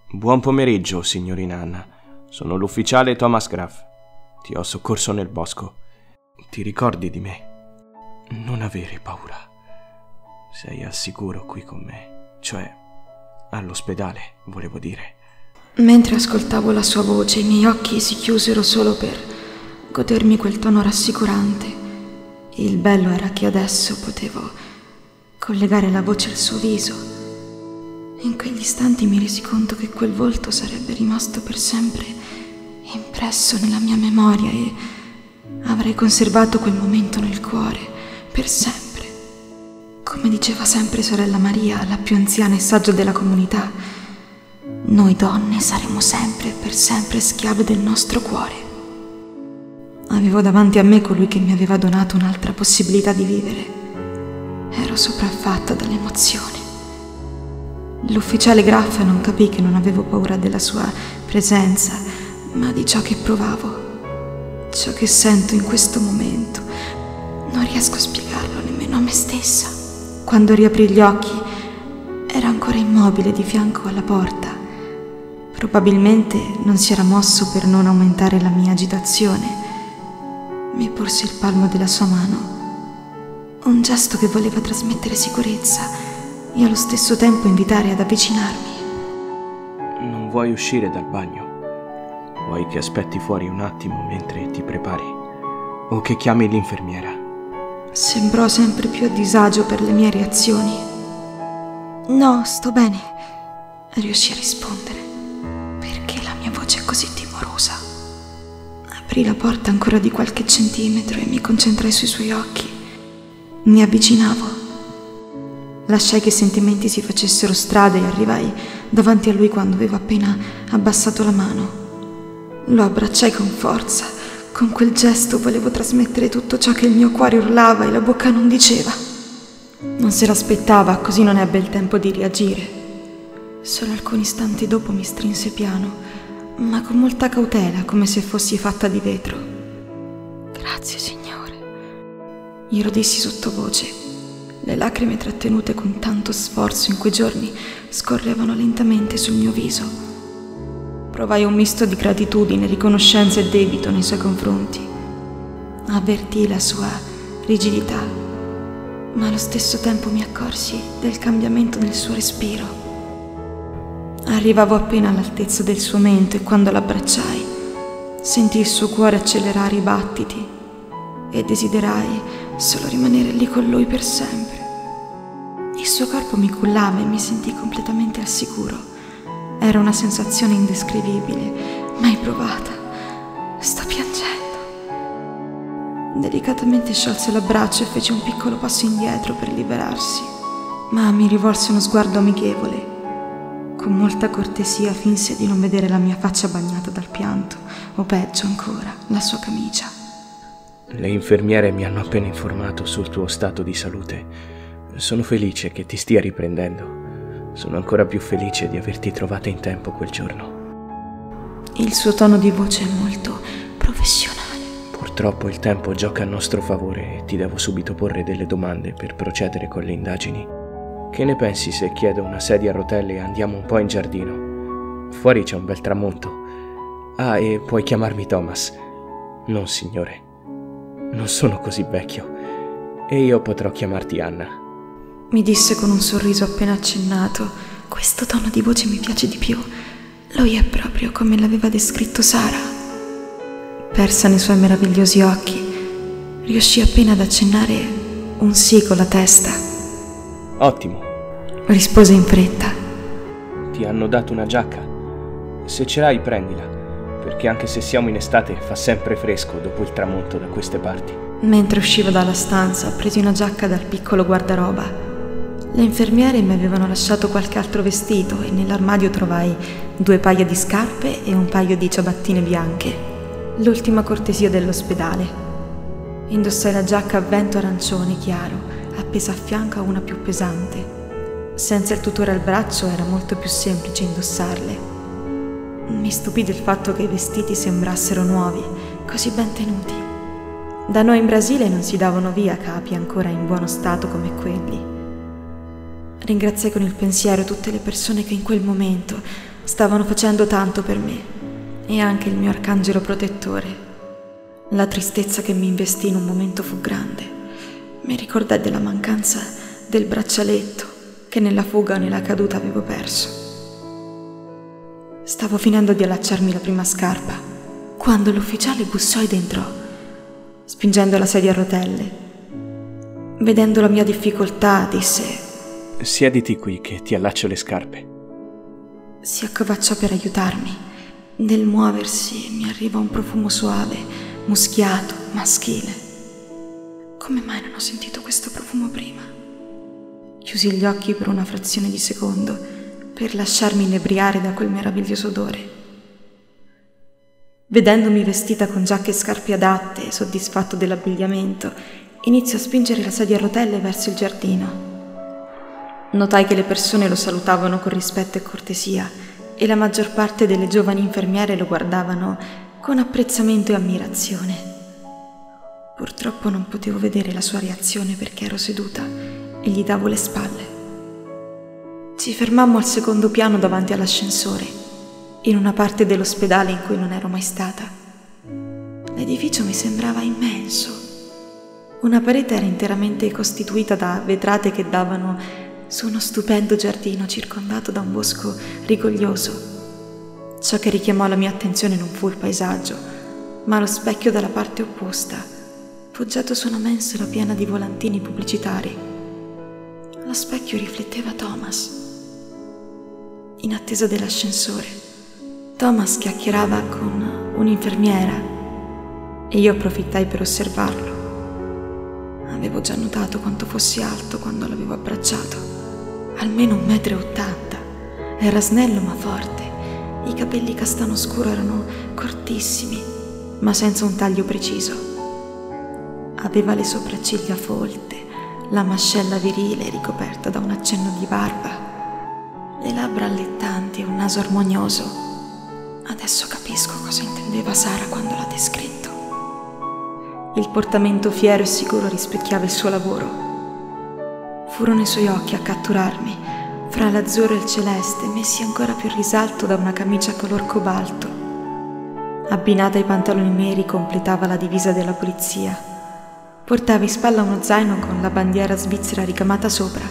Buon pomeriggio, signorina Anna. Sono l'ufficiale Thomas Graff. Ti ho soccorso nel bosco. Ti ricordi di me? Non avere paura. Sei al sicuro qui con me. Cioè, all'ospedale, volevo dire. Mentre ascoltavo la sua voce, i miei occhi si chiusero solo per godermi quel tono rassicurante. Il bello era che adesso potevo collegare la voce al suo viso. In quegli istanti mi resi conto che quel volto sarebbe rimasto per sempre impresso nella mia memoria e avrei conservato quel momento nel cuore per sempre. Come diceva sempre sorella Maria, la più anziana e saggia della comunità, noi donne saremo sempre e per sempre schiave del nostro cuore. Avevo davanti a me colui che mi aveva donato un'altra possibilità di vivere. Ero sopraffatta dall'emozione. L'ufficiale Graff non capì che non avevo paura della sua presenza, ma di ciò che provavo, ciò che sento in questo momento. Non riesco a spiegarlo nemmeno a me stessa. Quando riaprì gli occhi, era ancora immobile di fianco alla porta. Probabilmente non si era mosso per non aumentare la mia agitazione. Mi porse il palmo della sua mano, un gesto che voleva trasmettere sicurezza e allo stesso tempo invitare ad avvicinarmi. Non vuoi uscire dal bagno? Vuoi che aspetti fuori un attimo mentre ti prepari? O che chiami l'infermiera? Sembrò sempre più a disagio per le mie reazioni. No, sto bene, riuscì a rispondere. Perché la mia voce è così timorosa? Aprì la porta ancora di qualche centimetro e mi concentrai sui suoi occhi. Mi avvicinavo. Lasciai che i sentimenti si facessero strada e arrivai davanti a lui quando avevo appena abbassato la mano. Lo abbracciai con forza. Con quel gesto volevo trasmettere tutto ciò che il mio cuore urlava e la bocca non diceva. Non se l'aspettava, così non ebbe il tempo di reagire. Solo alcuni istanti dopo mi strinse piano, ma con molta cautela, come se fossi fatta di vetro. Grazie, Signore, glielo dissi sottovoce. Le lacrime trattenute con tanto sforzo in quei giorni scorrevano lentamente sul mio viso. Provai un misto di gratitudine, riconoscenza e debito nei suoi confronti. Avvertii la sua rigidità, ma allo stesso tempo mi accorsi del cambiamento nel suo respiro. Arrivavo appena all'altezza del suo mento e quando l'abbracciai sentii il suo cuore accelerare i battiti e desiderai solo rimanere lì con lui per sempre. Il suo corpo mi cullava e mi sentii completamente al sicuro. Era una sensazione indescrivibile, mai provata. Sto piangendo. Delicatamente sciolse l'abbraccio e fece un piccolo passo indietro per liberarsi, ma mi rivolse uno sguardo amichevole. Con molta cortesia finse di non vedere la mia faccia bagnata dal pianto, o peggio ancora, la sua camicia. Le infermiere mi hanno appena informato sul tuo stato di salute. Sono felice che ti stia riprendendo. Sono ancora più felice di averti trovata in tempo quel giorno. Il suo tono di voce è molto professionale. Purtroppo il tempo gioca a nostro favore e ti devo subito porre delle domande per procedere con le indagini. Che ne pensi se chiedo una sedia a rotelle e andiamo un po' in giardino? Fuori c'è un bel tramonto. Ah, e puoi chiamarmi Thomas. Non, signore. Non sono così vecchio. E io potrò chiamarti Anna. Mi disse con un sorriso appena accennato. Questo tono di voce mi piace di più. Lui è proprio come l'aveva descritto Sara. Persa nei suoi meravigliosi occhi, riuscì appena ad accennare un sì con la testa. Ottimo, rispose in fretta. Ti hanno dato una giacca? Se ce l'hai prendila, perché anche se siamo in estate fa sempre fresco dopo il tramonto da queste parti. Mentre uscivo dalla stanza presi una giacca dal piccolo guardaroba. Le infermiere mi avevano lasciato qualche altro vestito e nell'armadio trovai 2 paia di scarpe e un paio di ciabattine bianche. L'ultima cortesia dell'ospedale. Indossai la giacca a vento arancione chiaro, appesa a fianco a una più pesante. Senza il tutore al braccio era molto più semplice indossarle. Mi stupì del fatto che i vestiti sembrassero nuovi, così ben tenuti. Da noi in Brasile non si davano via capi ancora in buono stato come quelli. Ringraziai con il pensiero tutte le persone che in quel momento stavano facendo tanto per me e anche il mio arcangelo protettore. La tristezza che mi investì in un momento fu grande. Mi ricordai della mancanza del braccialetto che nella fuga o nella caduta avevo perso. Stavo finendo di allacciarmi la prima scarpa quando l'ufficiale bussò ed entrò, spingendo la sedia a rotelle. Vedendo la mia difficoltà, disse: «Siediti qui che ti allaccio le scarpe». Si accovacciò per aiutarmi. Nel muoversi mi arrivò un profumo suave, muschiato, maschile. Come mai non ho sentito questo profumo prima? Chiusi gli occhi per una frazione di secondo per lasciarmi inebriare da quel meraviglioso odore. Vedendomi vestita con giacche e scarpe adatte e soddisfatto dell'abbigliamento, inizio a spingere la sedia a rotelle verso il giardino. Notai che le persone lo salutavano con rispetto e cortesia e la maggior parte delle giovani infermiere lo guardavano con apprezzamento e ammirazione. Purtroppo non potevo vedere la sua reazione perché ero seduta e gli davo le spalle. Ci fermammo al secondo piano davanti all'ascensore, in una parte dell'ospedale in cui non ero mai stata. L'edificio mi sembrava immenso. Una parete era interamente costituita da vetrate che davano su uno stupendo giardino circondato da un bosco rigoglioso. Ciò che richiamò la mia attenzione non fu il paesaggio, ma lo specchio dalla parte opposta, poggiato su una mensola piena di volantini pubblicitari. Lo specchio rifletteva Thomas. In attesa dell'ascensore, Thomas chiacchierava con un'infermiera e io approfittai per osservarlo. Avevo già notato quanto fossi alto quando l'avevo abbracciato, almeno 1,80 m. Era snello ma forte. I capelli castano scuro erano cortissimi, ma senza un taglio preciso. Aveva le sopracciglia folte, la mascella virile ricoperta da un accenno di barba, le labbra allettanti e un naso armonioso. Adesso capisco cosa intendeva Sara quando l'ha descritto. Il portamento fiero e sicuro rispecchiava il suo lavoro. Furono i suoi occhi a catturarmi, fra l'azzurro e il celeste, messi ancora più in risalto da una camicia color cobalto. Abbinata ai pantaloni neri completava la divisa della polizia. Portava in spalla uno zaino con la bandiera svizzera ricamata sopra.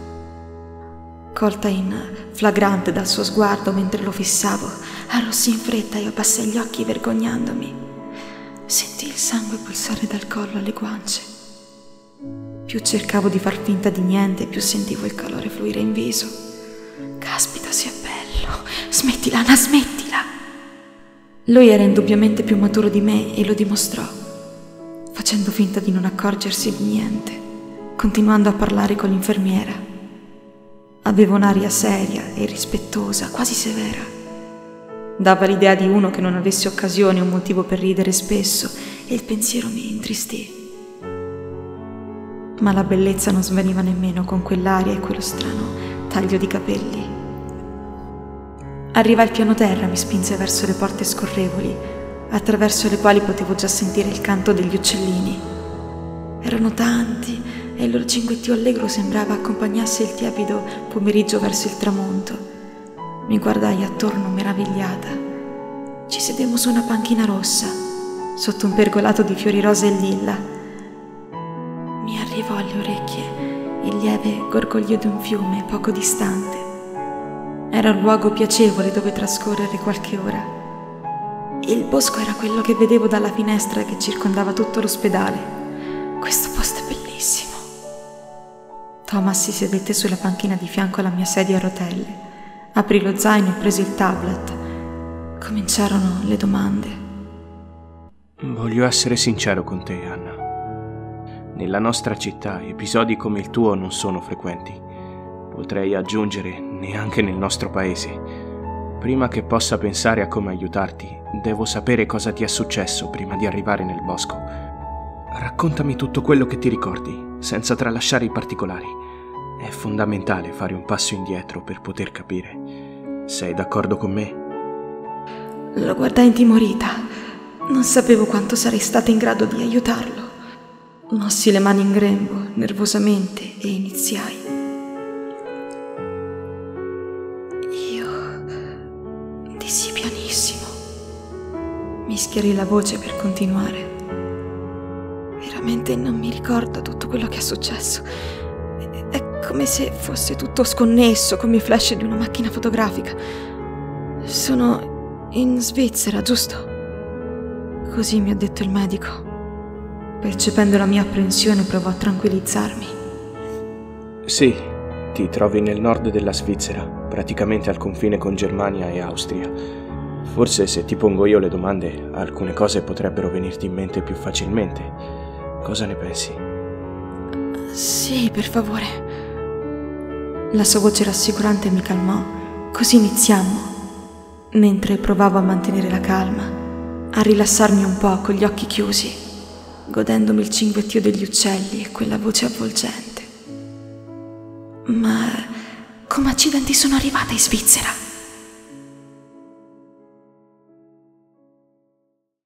Colta in flagrante dal suo sguardo mentre lo fissavo, arrossì in fretta e abbassai gli occhi vergognandomi. Sentii il sangue pulsare dal collo alle guance. Più cercavo di far finta di niente, più sentivo il calore fluire in viso. Caspita, se è bello! Smettila, Anna, smettila! Lui era indubbiamente più maturo di me e lo dimostrò, facendo finta di non accorgersi di niente, continuando a parlare con l'infermiera. Aveva un'aria seria e rispettosa, quasi severa. Dava l'idea di uno che non avesse occasione o motivo per ridere spesso e il pensiero mi intristì. Ma la bellezza non sveniva nemmeno con quell'aria e quello strano taglio di capelli. Arrivai al piano terra, mi spinse verso le porte scorrevoli, attraverso le quali potevo già sentire il canto degli uccellini. Erano tanti e il loro cinguettio allegro sembrava accompagnasse il tiepido pomeriggio verso il tramonto. Mi guardai attorno meravigliata. Ci sedemmo su una panchina rossa, sotto un pergolato di fiori rosa e lilla. Mi arrivò alle orecchie il lieve gorgoglio di un fiume poco distante. Era un luogo piacevole dove trascorrere qualche ora. Il bosco era quello che vedevo dalla finestra che circondava tutto l'ospedale. Questo posto è bellissimo. Thomas si sedette sulla panchina di fianco alla mia sedia a rotelle. Aprì lo zaino e prese il tablet. Cominciarono le domande. Voglio essere sincero con te, Anna. Nella nostra città episodi come il tuo non sono frequenti. Potrei aggiungere neanche nel nostro paese. Prima che possa pensare a come aiutarti, devo sapere cosa ti è successo prima di arrivare nel bosco. Raccontami tutto quello che ti ricordi, senza tralasciare i particolari. È fondamentale fare un passo indietro per poter capire. Sei d'accordo con me? Lo guardai intimorita. Non sapevo quanto sarei stata in grado di aiutarlo. Mossi le mani in grembo, nervosamente, e iniziai. Mischiai la voce per continuare. Veramente non mi ricordo tutto quello che è successo. È come se fosse tutto sconnesso, come i flash di una macchina fotografica. Sono in Svizzera, giusto? Così mi ha detto il medico. Percependo la mia apprensione, provò a tranquillizzarmi. Sì, ti trovi nel nord della Svizzera, praticamente al confine con Germania e Austria. Forse se ti pongo io le domande, alcune cose potrebbero venirti in mente più facilmente. Cosa ne pensi? Sì, per favore. La sua voce rassicurante mi calmò, così iniziammo. Mentre provavo a mantenere la calma, a rilassarmi un po' con gli occhi chiusi, godendomi il cinguettio degli uccelli e quella voce avvolgente. Ma come accidenti sono arrivata in Svizzera?